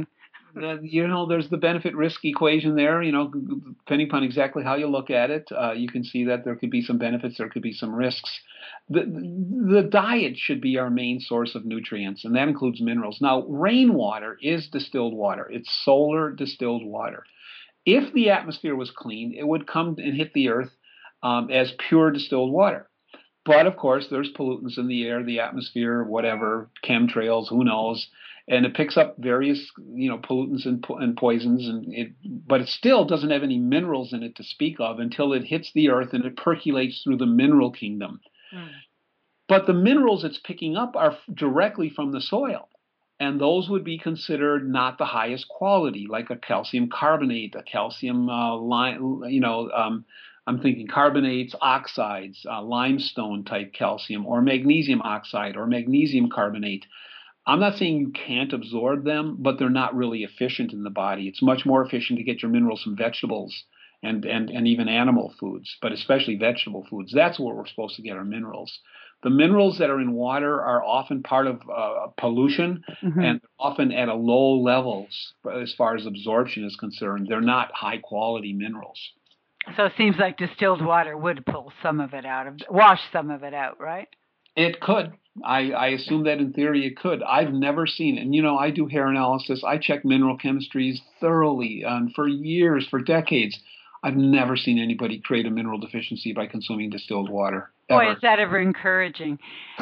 the, you know, there's the benefit risk equation there. You know, depending upon exactly how you look at it, uh, you can see that there could be some benefits, there could be some risks. The, the diet should be our main source of nutrients, and that includes minerals. Now, rainwater is distilled water. It's solar distilled water. If the atmosphere was clean, it would come and hit the earth um, as pure distilled water. But of course, there's pollutants in the air, the atmosphere, whatever, chemtrails, who knows, and it picks up various, you know, pollutants and, and poisons, and it, but it still doesn't have any minerals in it to speak of until it hits the earth and it percolates through the mineral kingdom. Mm. But the minerals it's picking up are directly from the soil, and those would be considered not the highest quality, like a calcium carbonate, a calcium uh, lime, you know. Um, I'm thinking carbonates, oxides, uh, limestone type calcium, or magnesium oxide, or magnesium carbonate. I'm not saying you can't absorb them, but they're not really efficient in the body. It's much more efficient to get your minerals from vegetables and, and, and even animal foods, but especially vegetable foods. That's where we're supposed to get our minerals. The minerals that are in water are often part of uh, pollution, mm-hmm. and often at a low levels as far as absorption is concerned. They're not high quality minerals. So it seems like distilled water would pull some of it out of, wash some of it out, right? It could. I, I assume that in theory it could. I've never seen it. And, you know, I do hair analysis. I check mineral chemistries thoroughly um, for years, for decades. I've never seen anybody create a mineral deficiency by consuming distilled water. Ever. Boy, is that ever encouraging.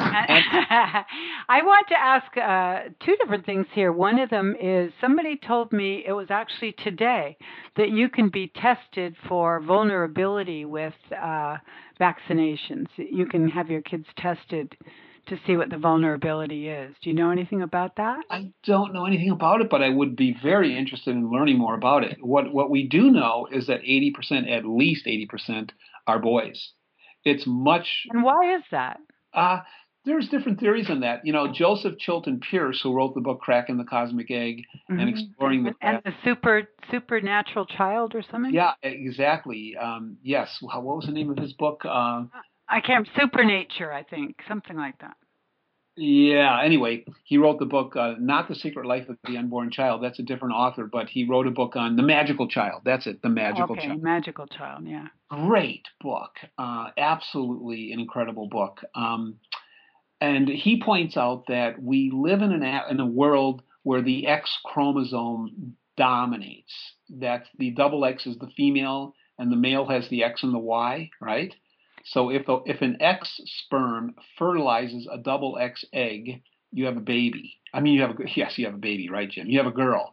I want to ask uh, two different things here. One of them is somebody told me, it was actually today, that you can be tested for vulnerability with uh, vaccinations. You can have your kids tested to see what the vulnerability is. Do you know anything about that? I don't know anything about it, but I would be very interested in learning more about it. What what we do know is that eighty percent, at least eighty percent, are boys. It's much... And why is that? Uh, there's different theories on that. You know, Joseph Chilton Pierce, who wrote the book Cracking the Cosmic Egg, mm-hmm. and exploring the... And the super supernatural child or something? Yeah, exactly. Um, yes. What was the name of his book? Uh, I can't... Supernature, I think. Something like that. Yeah. Anyway, he wrote the book, uh, not The Secret Life of the Unborn Child. That's a different author, but he wrote a book on The Magical Child. That's it, The Magical okay, Child. Okay, Magical Child, yeah. Great book. Uh, absolutely an incredible book. Um, and he points out that we live in, an a- in a world where the X chromosome dominates. That the double X is the female and the male has the X and the Y, right? So if a, if an X sperm fertilizes a double X egg, you have a baby. I mean, you have a, yes, you have a baby, right, Jim? You have a girl.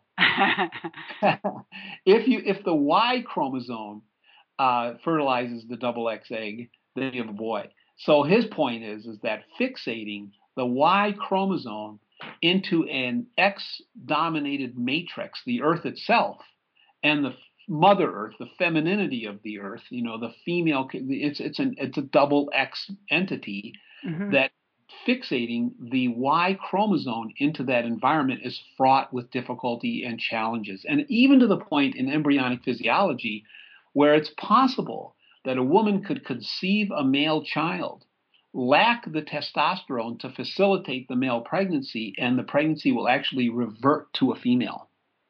if you if the Y chromosome uh, fertilizes the double X egg, then you have a boy. So his point is is that fixating the Y chromosome into an X-dominated matrix, the Earth itself, and the Mother Earth, the femininity of the Earth, you know, the female, it's it's an it's a double X entity, mm-hmm. that fixating the Y chromosome into that environment is fraught with difficulty and challenges, and even to the point in embryonic physiology where it's possible that a woman could conceive a male child, lack the testosterone to facilitate the male pregnancy, and the pregnancy will actually revert to a female.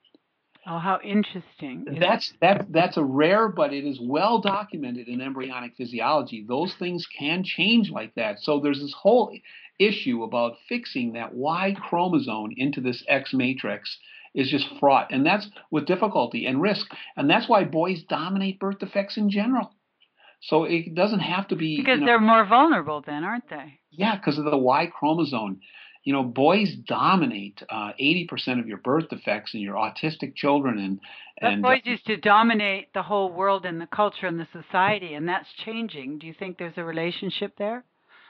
Oh, how interesting. That's that, that's a rare, but it is well documented in embryonic physiology. Those things can change like that. So there's this whole issue about fixing that Y chromosome into this X matrix is just fraught. And that's with difficulty and risk. And that's why boys dominate birth defects in general. So it doesn't have to be... Because you know, they're more vulnerable then, aren't they? Yeah, because of the Y chromosome. You know, boys dominate uh, eighty percent of your birth defects in your autistic children. And, and but boys used to dominate the whole world and the culture and the society, and that's changing. Do you think there's a relationship there?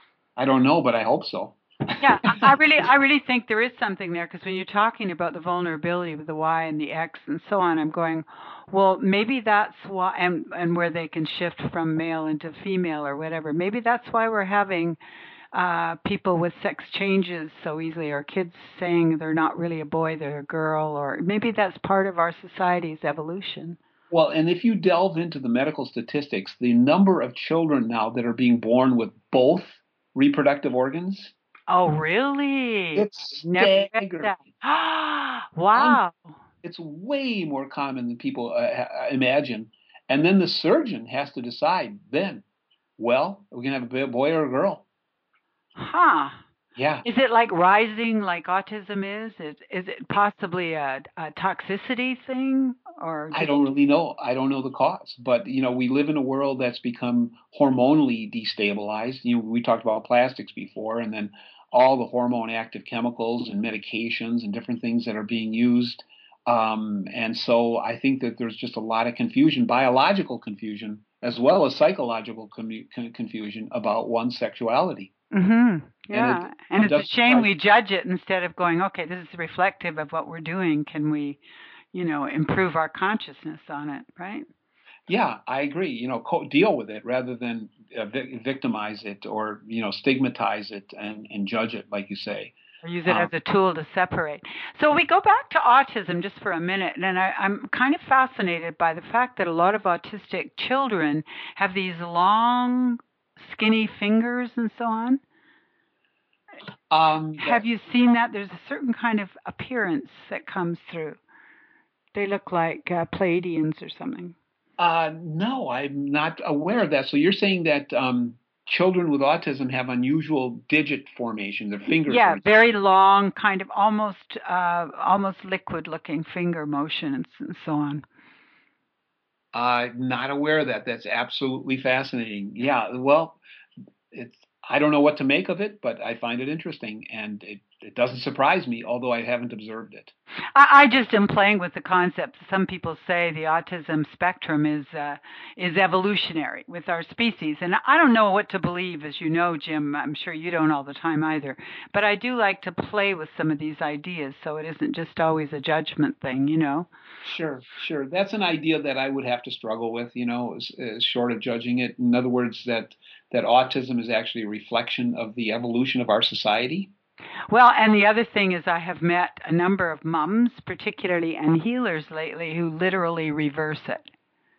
I don't know, but I hope so. Yeah, I really, I really think there is something there, because when you're talking about the vulnerability with the Y and the X and so on, I'm going, well, maybe that's why, and, and where they can shift from male into female or whatever. Maybe that's why we're having uh, people with sex changes so easily, or kids saying they're not really a boy, they're a girl, or maybe that's part of our society's evolution. Well, and if you delve into the medical statistics, the number of children now that are being born with both reproductive organs. Oh, really? It's staggering. Wow. It's way more common than people uh, imagine. And then the surgeon has to decide then, well, we're going to have a boy or a girl. Huh. Yeah. Is it like rising like autism is? Is, is it possibly a, a toxicity thing or I just? don't really know. I don't know the cause, but you know, we live in a world that's become hormonally destabilized. You know, we talked about plastics before, and then all the hormone active chemicals and medications and different things that are being used. Um, and so I think that there's just a lot of confusion, biological confusion, as well as psychological commu- con- confusion about one's sexuality. Mhm. And it, Yeah. And it it's a doesn't shame surprise. we judge it instead of going, okay, this is reflective of what we're doing. Can we, you know, improve our consciousness on it, right? Yeah, I agree. You know, co- deal with it rather than uh, vi- victimize it or you know stigmatize it and, and judge it, like you say. Or use it as Um, a tool to separate. So we go back to autism just for a minute, and I, I'm kind of fascinated by the fact that a lot of autistic children have these long, skinny fingers and so on. um, Have that, you seen that? There's a certain kind of appearance that comes through. They look like uh, Pleiadians or something. uh, no, I'm not aware of that. So you're saying that um, children with autism have unusual digit formation, their fingers, for Yeah, instance. very long, kind of almost uh, almost liquid-looking finger motion and, s- and so on. Uh, not aware of that. That's absolutely fascinating. Yeah, well, it's I don't know what to make of it, but I find it interesting, and it, it doesn't surprise me, although I haven't observed it. I, I just am playing with the concept. Some people say the autism spectrum is uh, is evolutionary with our species, and I don't know what to believe. As you know, Jim, I'm sure you don't all the time either. But I do like to play with some of these ideas, so it isn't just always a judgment thing, you know. Sure, sure. That's an idea that I would have to struggle with, you know, as, as short of judging it. In other words, that that autism is actually a reflection of the evolution of our society. Well, and the other thing is, I have met a number of mums, particularly and healers lately, who literally reverse it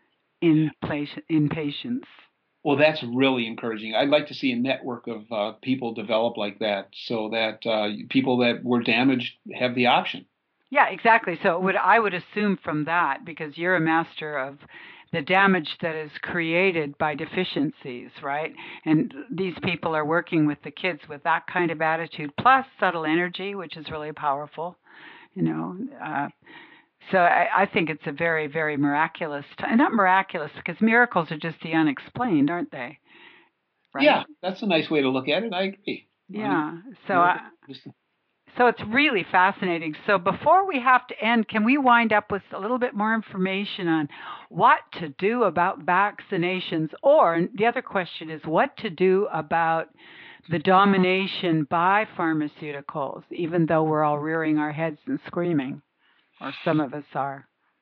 in place in patients. Well, that's really encouraging. I'd like to see a network of uh, people develop like that, so that uh, people that were damaged have the option. Yeah, exactly. So it would I would assume from that, because you're a master of the damage that is created by deficiencies, right? And these people are working with the kids with that kind of attitude, plus subtle energy, which is really powerful. You know, uh, so I, I think it's a very, very miraculous, t- not miraculous, because miracles are just the unexplained, aren't they? Right? Yeah, that's a nice way to look at it. I agree. Un- Yeah. So Miracle. I, Just So it's really fascinating. So before we have to end, can we wind up with a little bit more information on what to do about vaccinations? Or the other question is what to do about the domination by pharmaceuticals, even though we're all rearing our heads and screaming, or some of us are.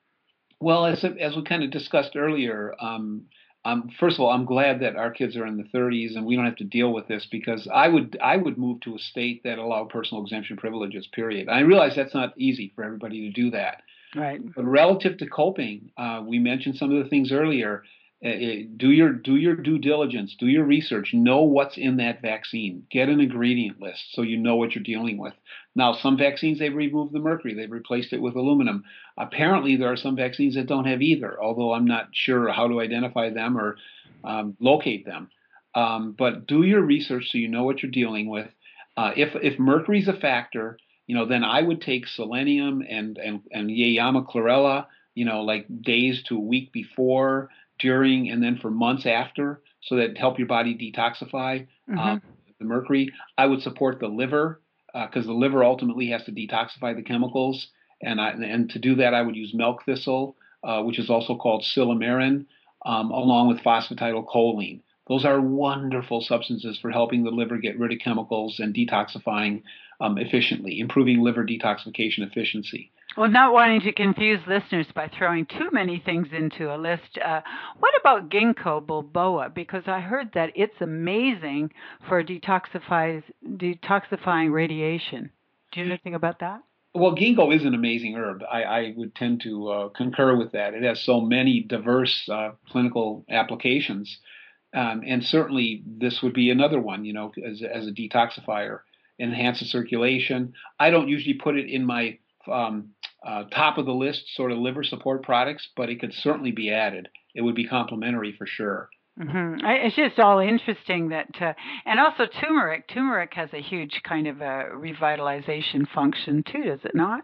Well, as as we kind of discussed earlier, um, um, first of all, I'm glad that our kids are in the thirties and we don't have to deal with this because I would I would move to a state that allowed personal exemption privileges. Period. I realize that's not easy for everybody to do that, Right. but relative to coping, uh, we mentioned some of the things earlier. Uh, uh, do your do your due diligence, do your research, know what's in that vaccine. Get an ingredient list so you know what you're dealing with. Now, some vaccines they've removed the mercury, they've replaced it with aluminum. Apparently, there are some vaccines that don't have either, although I'm not sure how to identify them or um, locate them. Um, but do your research so you know what you're dealing with. Uh, if if mercury is a factor, you know, then I would take selenium and and and Yeyama chlorella, you know, like days to a week before, during, and then for months after, so that help your body detoxify Mm-hmm. um, the mercury. I would support the liver because uh, the liver ultimately has to detoxify the chemicals, and I, and to do that, I would use milk thistle, uh, which is also called silymarin, um, along with phosphatidylcholine. Those are wonderful substances for helping the liver get rid of chemicals and detoxifying um, efficiently, improving liver detoxification efficiency. Well, not wanting to confuse listeners by throwing too many things into a list, uh, what about ginkgo biloba? Because I heard that it's amazing for detoxifies, detoxifying radiation. Do you know anything about that? Well, ginkgo is an amazing herb. I, I would tend to uh, concur with that. It has so many diverse uh, clinical applications. Um, and certainly this would be another one, you know, as, as a detoxifier, enhance the circulation. I don't usually put it in my um, uh, top of the list sort of liver support products, but it could certainly be added. It would be complementary for sure. Mm-hmm. It's just all interesting that, uh, and also turmeric. Turmeric has a huge kind of a revitalization function too, does it not?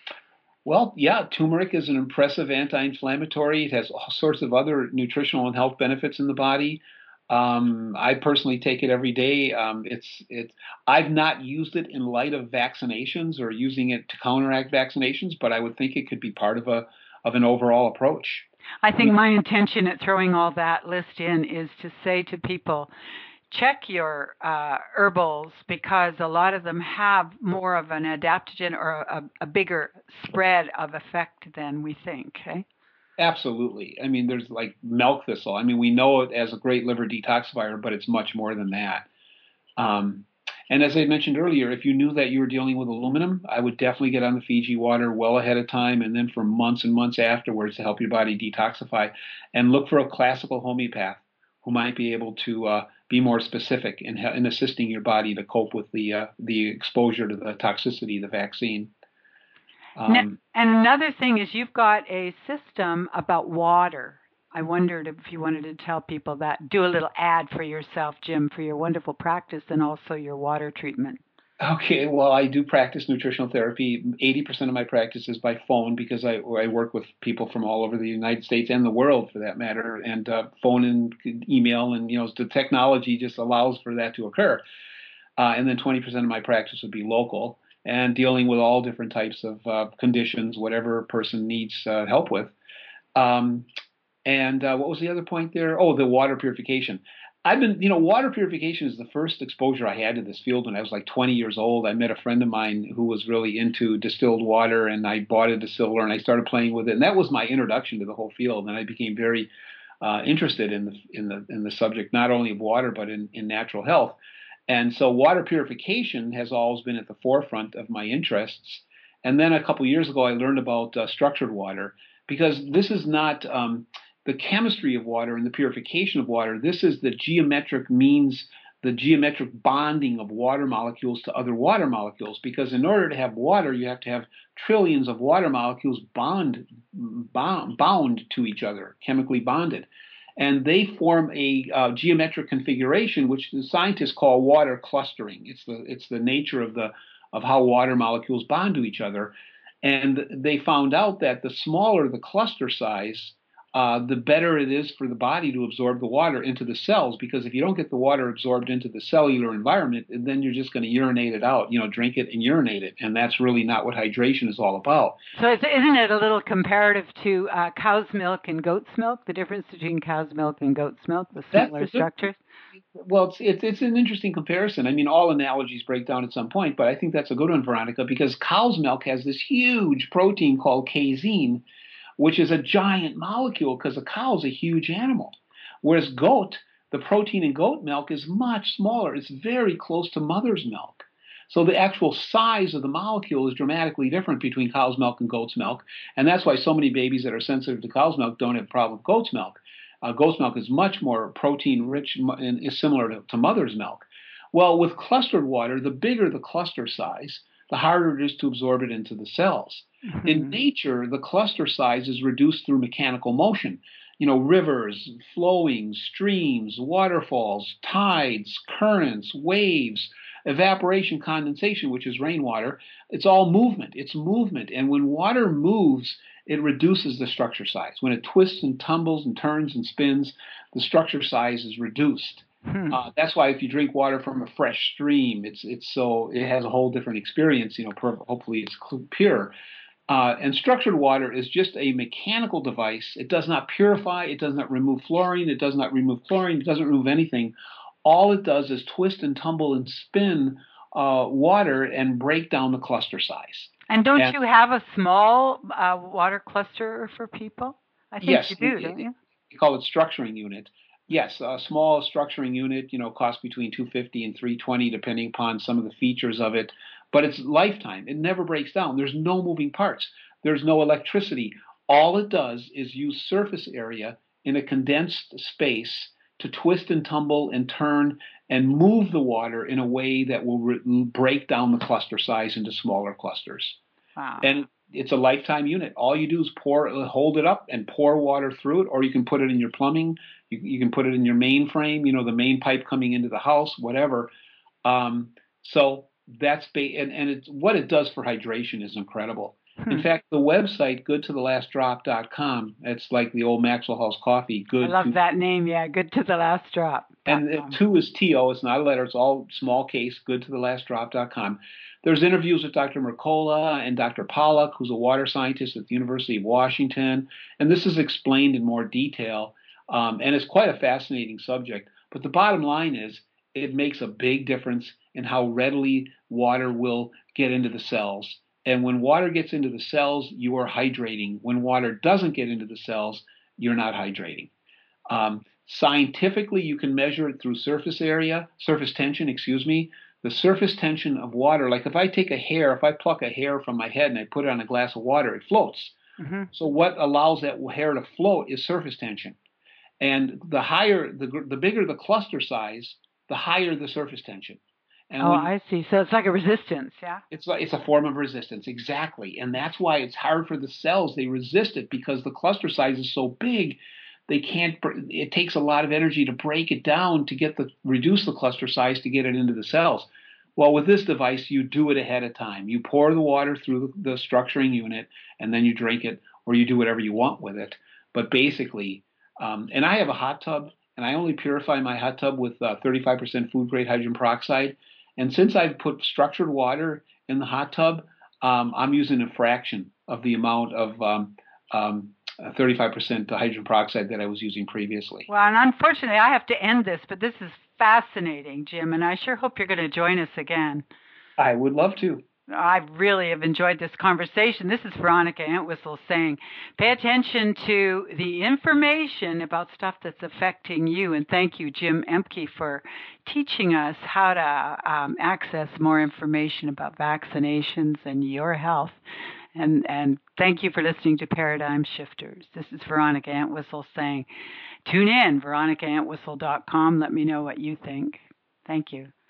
Well, yeah, turmeric is an impressive anti-inflammatory. It has all sorts of other nutritional and health benefits in the body. Um, I personally take it every day. Um, it's it's. I've not used it in light of vaccinations or using it to counteract vaccinations, but I would think it could be part of a of an overall approach. I I think mean, my intention at throwing all that list in is to say to people, check your uh, herbals because a lot of them have more of an adaptogen or a, a bigger spread of effect than we think. Okay? absolutely. I mean, there's like milk thistle. I mean, we know it as a great liver detoxifier, but it's much more than that. Um, and as I mentioned earlier, if you knew that you were dealing with aluminum, I would definitely get on the Fiji water well ahead of time and then for months and months afterwards to help your body detoxify and look for a classical homeopath who might be able to uh, be more specific in, in assisting your body to cope with the uh, the exposure to the toxicity of the vaccine. And Um, another thing is you've got a system about water. I wondered if you wanted to tell people that. Do a little ad for yourself, Jim, for your wonderful practice and also your water treatment. Okay, well, I do practice nutritional therapy. eighty percent of my practice is by phone because I, I work with people from all over the United States and the world for that matter, and uh, phone and email, and you know, the technology just allows for that to occur. Uh, and then twenty percent of my practice would be local and dealing with all different types of uh, conditions, whatever a person needs uh, help with. Um, and uh, what was the other point there? Oh, the water purification. I've been, you know, water purification is the first exposure I had to this field when I was like twenty years old. I met a friend of mine who was really into distilled water, and I bought a distiller and I started playing with it. And that was my introduction to the whole field. And I became very uh, interested in the in the in the subject, not only of water but in, in natural health. And so water purification has always been at the forefront of my interests. And then a couple years ago, I learned about uh, structured water because this is not um, the chemistry of water and the purification of water. This is the geometric means, the geometric bonding of water molecules to other water molecules. Because in order to have water, you have to have trillions of water molecules bond, bound, bound to each other, chemically bonded. And they form a uh, geometric configuration, which the scientists call water clustering. It's the it's the nature of the of how water molecules bond to each other. And they found out that the smaller the cluster size, uh, the better it is for the body to absorb the water into the cells. Because if you don't get the water absorbed into the cellular environment, then you're just going to urinate it out, you know, drink it and urinate it. And that's really not what hydration is all about. So isn't it a little comparative to uh, cow's milk and goat's milk, the difference between cow's milk and goat's milk, the similar structures? Well, it's, it's it's an interesting comparison. I mean, all analogies break down at some point, but I think that's a good one, Veronica, because cow's milk has this huge protein called casein, which is a giant molecule because a cow is a huge animal. Whereas goat, the protein in goat milk is much smaller. It's very close to mother's milk. So the actual size of the molecule is dramatically different between cow's milk and goat's milk. And that's why so many babies that are sensitive to cow's milk don't have a problem with goat's milk. Uh, goat's milk is much more protein rich and is similar to, to mother's milk. Well, with clustered water, the bigger the cluster size, the harder it is to absorb it into the cells. Mm-hmm. In nature, the cluster size is reduced through mechanical motion. You know, rivers, flowing, streams, waterfalls, tides, currents, waves, evaporation, condensation, which is rainwater. It's all movement. It's movement. And when water moves, it reduces the structure size. When it twists and tumbles and turns and spins, the structure size is reduced. Hmm. Uh, that's why if you drink water from a fresh stream, it's it's so it has a whole different experience. You know, hopefully it's pure. Uh, and structured water is just a mechanical device. It does not purify. It does not remove fluorine. It does not remove chlorine. It doesn't remove anything. All it does is twist and tumble and spin uh, water and break down the cluster size. And don't and, you have a small uh, water cluster for people? I think yes, you do, it, don't you? You call it structuring unit. Yes, a small structuring unit, you know, costs between two hundred fifty dollars and three hundred twenty dollars depending upon some of the features of it. But it's lifetime. It never breaks down. There's no moving parts. There's no electricity. All it does is use surface area in a condensed space to twist and tumble and turn and move the water in a way that will re- break down the cluster size into smaller clusters. Wow. And it's a lifetime unit. All you do is pour, hold it up and pour water through it, or you can put it in your plumbing. You, you can put it in your main frame, you know, the main pipe coming into the house, whatever. Um, so that's ba- and, and it's what it does for hydration is incredible. Hmm. In fact, the website good to the last drop dot com, it's like the old Maxwell House coffee. Good. I love to, that name. Yeah, good to the last drop. And uh, two is T O. It's not a letter. It's all small case. Good to the last drop dot com. There's interviews with Doctor Mercola and Doctor Pollack, who's a water scientist at the University of Washington. And this is explained in more detail. Um, and it's quite a fascinating subject. But the bottom line is it makes a big difference in how readily water will get into the cells. And when water gets into the cells, you are hydrating. When water doesn't get into the cells, you're not hydrating. Um, scientifically, you can measure it through surface area, surface tension, excuse me. The surface tension of water, like if I take a hair, if I pluck a hair from my head and I put it on a glass of water, it floats. Mm-hmm. So what allows that hair to float is surface tension. And the higher, the, the bigger the cluster size, the higher the surface tension. And oh, I see. So it's like a resistance, yeah? It's like, it's a form of resistance, exactly. And that's why it's hard for the cells. They resist it because the cluster size is so big. They can't. It takes a lot of energy to break it down to get the reduce the cluster size to get it into the cells. Well, with this device, you do it ahead of time. You pour the water through the structuring unit, and then you drink it, or you do whatever you want with it. But basically, um, and I have a hot tub, and I only purify my hot tub with uh, thirty-five percent food grade hydrogen peroxide. And since I've put structured water in the hot tub, um, I'm using a fraction of the amount of um, um, thirty-five percent hydrogen peroxide that I was using previously. Well, and unfortunately, I have to end this, but this is fascinating, Jim, and I sure hope you're going to join us again. I would love to. I really have enjoyed this conversation. This is Veronica Entwistle saying, pay attention to the information about stuff that's affecting you. And thank you, Jim Emke, for teaching us how to um, access more information about vaccinations and your health. And, and thank you for listening to Paradigm Shifters. This is Veronica Entwistle saying, tune in, veronica entwistle dot com. Let me know what you think. Thank you.